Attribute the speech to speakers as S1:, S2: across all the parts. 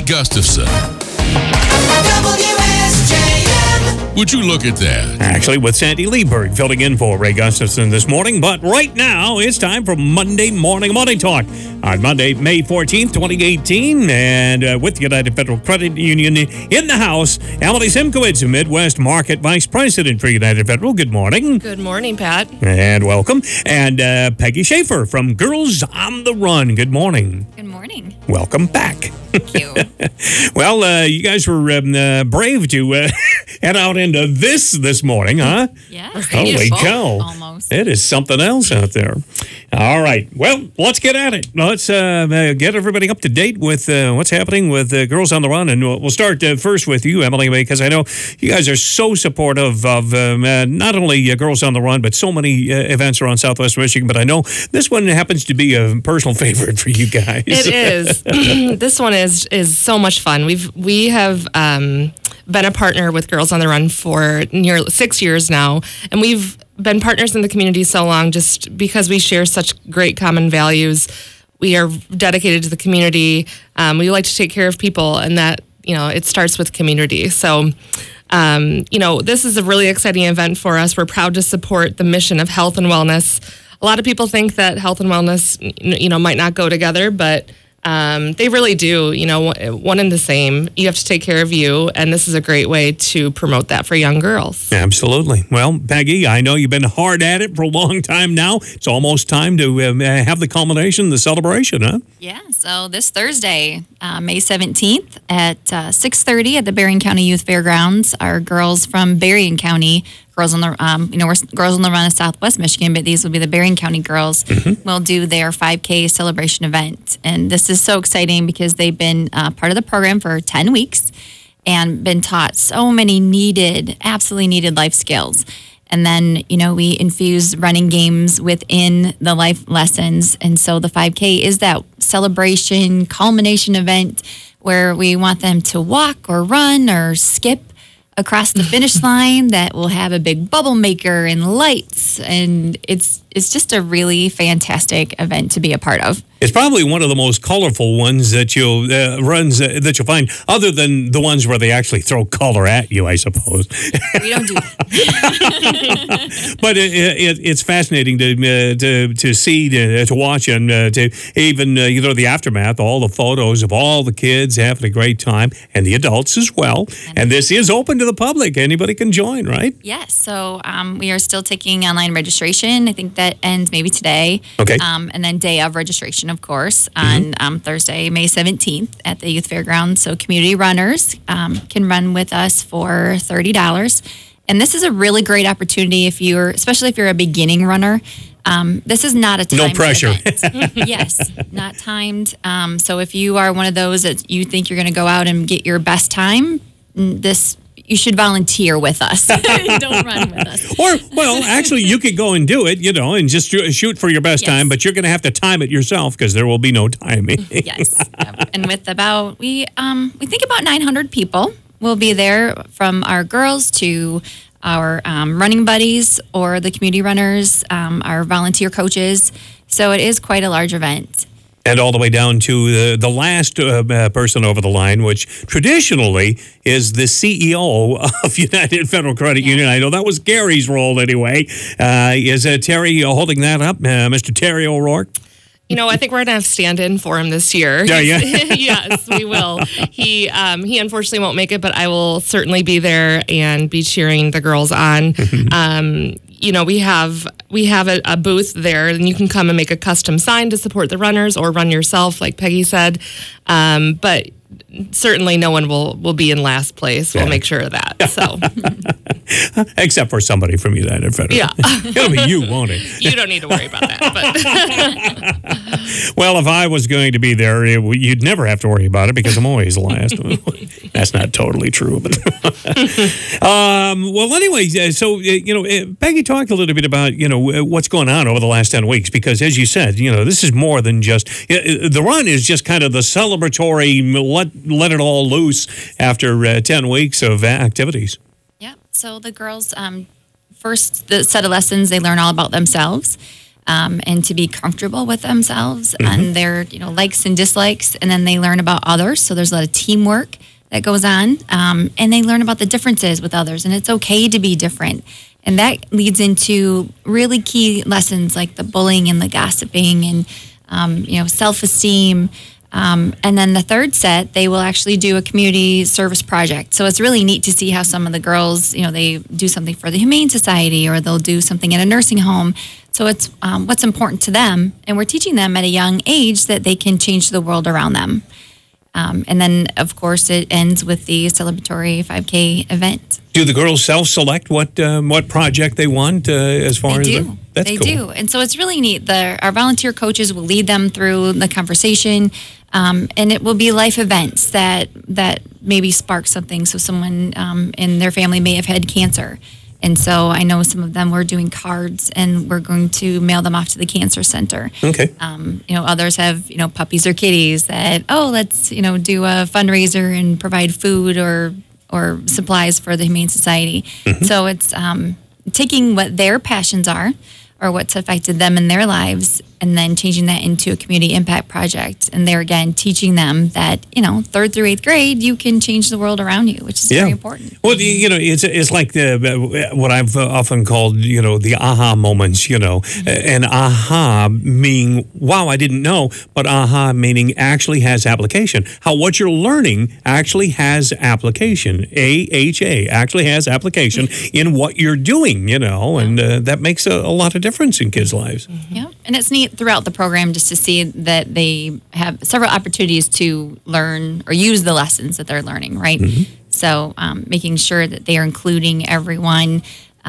S1: Gustafson. Would you look at that?
S2: Actually, with Sandy Lieberg filling in for Ray Gustafson this morning. But right now, it's time for Monday Morning Money Talk on Monday, May 14th, 2018. And with United Federal Credit Union in the house, Emily Simkowitz, Midwest Market Vice President for United Federal. Good morning.
S3: Good morning, Pat.
S2: And welcome. And Peggy Schaefer from Girls on the Run. Good morning.
S4: Good morning.
S2: Welcome back.
S4: Thank you.
S2: Well, you guys were brave to head out into this morning, huh?
S4: Yes.
S2: Holy cow.
S4: Almost.
S2: It is something else out there. All right. Well, let's get at it. Let's get everybody up to date with what's happening with Girls on the Run. And we'll start first with you, Emily, because I know you guys are so supportive of not only Girls on the Run, but so many events around Southwest Michigan. But I know this one happens to be a personal favorite for you guys.
S3: It is. This one is so much fun. We have been a partner with Girls on the Run for nearly 6 years now, and we've been partners in the community so long just because we share such great common values. We are dedicated to the community. We like to take care of people, and that, it starts with community. So, this is a really exciting event for us. We're proud to support the mission of health and wellness. A lot of people think that health and wellness, might not go together, but they really do, one and the same. You have to take care of you, and this is a great way to promote that for young girls.
S2: Absolutely. Well, Peggy, I know you've been hard at it for a long time now. It's almost time to have the culmination, the celebration, huh?
S4: Yeah, so this Thursday, May 17th at 6:30 at the Berrien County Youth Fairgrounds, our girls from Berrien County, Girls on the, we're Girls on the Run of Southwest Michigan, but these will be the Berrien County girls, will do their 5K celebration event. And this is so exciting because they've been part of the program for 10 weeks and been taught so many absolutely needed life skills. And then, we infuse running games within the life lessons. And so the 5K is that celebration, culmination event where we want them to walk or run or skip across the finish line that will have a big bubble maker and lights. And it's just a really fantastic event to be a part of.
S2: It's probably one of the most colorful ones that you'll that you'll find, other than the ones where they actually throw color at you, I suppose.
S4: We don't do that.
S2: But it's fascinating to see, to watch, and to even the aftermath, all the photos of all the kids having a great time, and the adults as well. And this is open to the public; anybody can join, right?
S4: Yes. So we are still taking online registration. I think that ends maybe today.
S2: Okay.
S4: And then day of registration, of course, on Thursday, May 17th at the Youth Fairgrounds. So community runners can run with us for $30. And this is a really great opportunity especially if you're a beginning runner. This is not a timed
S2: no pressure.
S4: event. Yes, not timed. So if you are one of those that you think you're going to go out and get your best time, you should volunteer with us. Don't run with us.
S2: Or, well, actually, you could go and do it, and just shoot for your best time, but you're going to have to time it yourself because there will be no timing.
S4: Yes. And with we think about 900 people will be there, from our girls to our running buddies or the community runners, our volunteer coaches. So it is quite a large event.
S2: And all the way down to the last person over the line, which traditionally is the CEO of United Federal Credit Union. I know that was Gary's role anyway. Is Terry holding that up, Mr. Terry O'Rourke?
S3: I think we're going to have stand-in for him this year.
S2: Yeah.
S3: Yes, we will. He unfortunately won't make it, but I will certainly be there and be cheering the girls on. We have a booth there, and you can come and make a custom sign to support the runners or run yourself, like Peggy said. But certainly no one will be in last place. We'll make sure of that. So,
S2: except for somebody from United Federal.
S3: Yeah.
S2: It'll be you, won't it?
S3: You don't need to worry about that. But
S2: well, if I was going to be there, you'd never have to worry about it because I'm always last. That's not totally true. But well, anyway, so, Peggy talked a little bit about, what's going on over the last 10 weeks, because as you said, this is more than just, the run is just kind of the celebratory, let it all loose after 10 weeks of activities.
S4: Yeah. So the girls, first the set of lessons, they learn all about themselves. and to be comfortable with themselves and their likes and dislikes, and then they learn about others. So there's a lot of teamwork that goes on, and they learn about the differences with others, and it's okay to be different. And that leads into really key lessons like the bullying and the gossiping and self-esteem. And then the third set, they will actually do a community service project. So it's really neat to see how some of the girls, they do something for the Humane Society, or they'll do something at a nursing home. So it's what's important to them. And we're teaching them at a young age that they can change the world around them. And then, of course, it ends with the celebratory 5K event.
S2: Do the girls self-select what project they want as far as
S4: do?
S2: That's
S4: they
S2: cool.
S4: do, and so it's really neat. Our volunteer coaches will lead them through the conversation, and it will be life events that maybe spark something. So someone in their family may have had cancer. And so I know some of them were doing cards, and we're going to mail them off to the cancer center.
S2: Okay.
S4: Others have, puppies or kitties that, let's, do a fundraiser and provide food or supplies for the Humane Society.
S2: Mm-hmm.
S4: So it's taking what their passions are or what's affected them in their lives, and then changing that into a community impact project. And there again, teaching them that, 3rd through 8th grade, you can change the world around you, which is very important.
S2: Well, it's like what I've often called, the aha moments, and aha meaning, wow, I didn't know, but aha meaning actually has application. How what you're learning actually has application. AHA actually has application in what you're doing, and that makes a lot of difference in kids' lives.
S4: Yeah, and it's neat throughout the program just to see that they have several opportunities to learn or use the lessons that they're learning, right? Mm-hmm. So making sure that they are including everyone,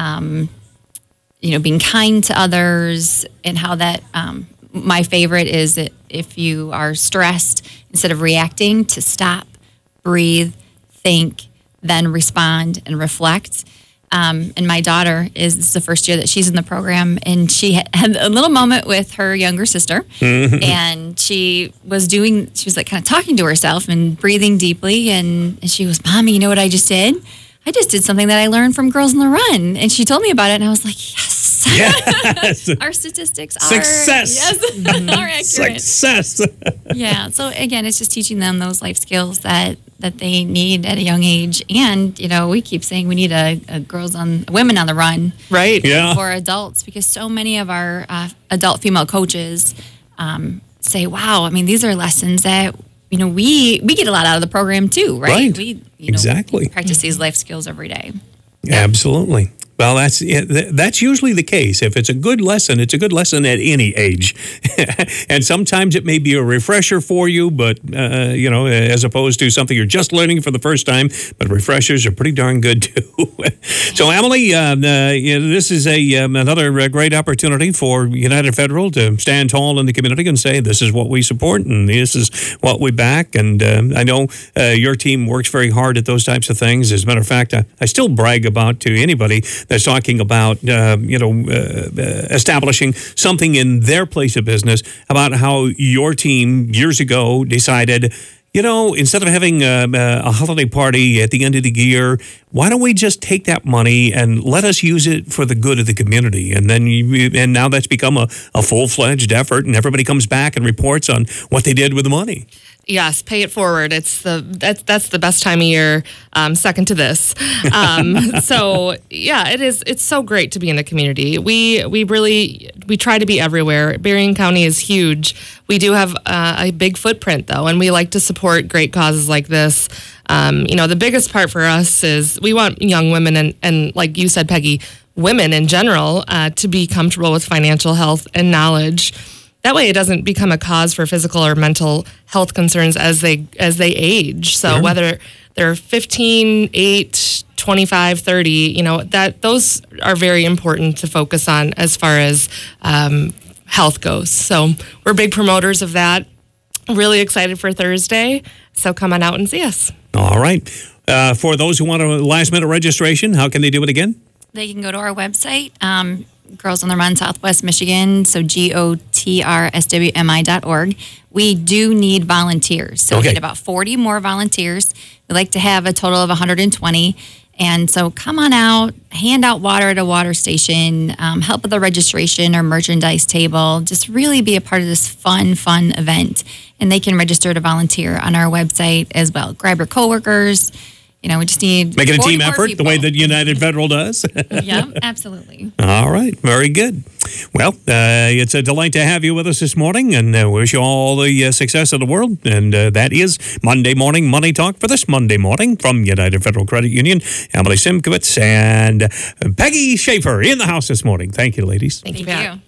S4: being kind to others, and how that, my favorite is that if you are stressed, instead of reacting, to stop, breathe, think, then respond and reflect. And my daughter this is the first year that she's in the program, and she had a little moment with her younger sister, and she was like kind of talking to herself and breathing deeply, and she goes, "Mommy, you know what I just did? I just did something that I learned from Girls on the Run." And she told me about it, and I was like, yes.
S2: Yes.
S4: Our statistics are
S2: success.
S4: Are accurate.
S2: Success.
S4: Yeah. So again, it's just teaching them those life skills that they need at a young age. And, we keep saying we need a women on the run.
S3: Right.
S2: Yeah.
S4: For adults, because so many of our adult female coaches say, wow, I mean, these are lessons that, we get a lot out of the program too, right? We
S2: exactly.
S4: practice these life skills every day.
S2: Absolutely. Well, that's usually the case. If it's a good lesson, it's a good lesson at any age. And sometimes it may be a refresher for you, but, as opposed to something you're just learning for the first time. But refreshers are pretty darn good, too. So, Emily, this is another great opportunity for United Federal to stand tall in the community and say, this is what we support and this is what we back. And I know your team works very hard at those types of things. As a matter of fact, I still brag about to anybody that's talking about, establishing something in their place of business, about how your team years ago decided, instead of having a holiday party at the end of the year, why don't we just take that money and let us use it for the good of the community? And then and now that's become a full-fledged effort, and everybody comes back and reports on what they did with the money.
S3: Yes, pay it forward. That's the best time of year, second to this. So yeah, it is. It's so great to be in the community. We try to be everywhere. Berrien County is huge. We do have a big footprint though, and we like to support great causes like this. The biggest part for us is we want young women and like you said, Peggy, women in general to be comfortable with financial health and knowledge. That way it doesn't become a cause for physical or mental health concerns as they age. So sure. Whether they're 15, 8, 25, 30, those are very important to focus on as far as health goes. So we're big promoters of that. Really excited for Thursday. So come on out and see us. All right.
S2: For those who want a last-minute registration, how can they do it again?
S4: They can go to our website, Girls on the Run Southwest Michigan, so GOTRSWMI.org. We do need volunteers, so we need about 40 more volunteers. We like to have a total of 120, And so come on out, hand out water at a water station, help with the registration or merchandise table. Just really be a part of this fun event. And they can register to volunteer on our website as well. Grab your coworkers. We just need
S2: make it a team
S4: 44
S2: effort
S4: people.
S2: the way that United Federal does.
S4: Yeah, absolutely.
S2: All right. Very good. Well, it's a delight to have you with us this morning, and wish you all the success of the world. And that is Monday Morning Money Talk for this Monday morning from United Federal Credit Union. Emily Simkowitz and Peggy Schaefer in the house this morning. Thank you, ladies.
S3: Thank you.
S4: Thank you.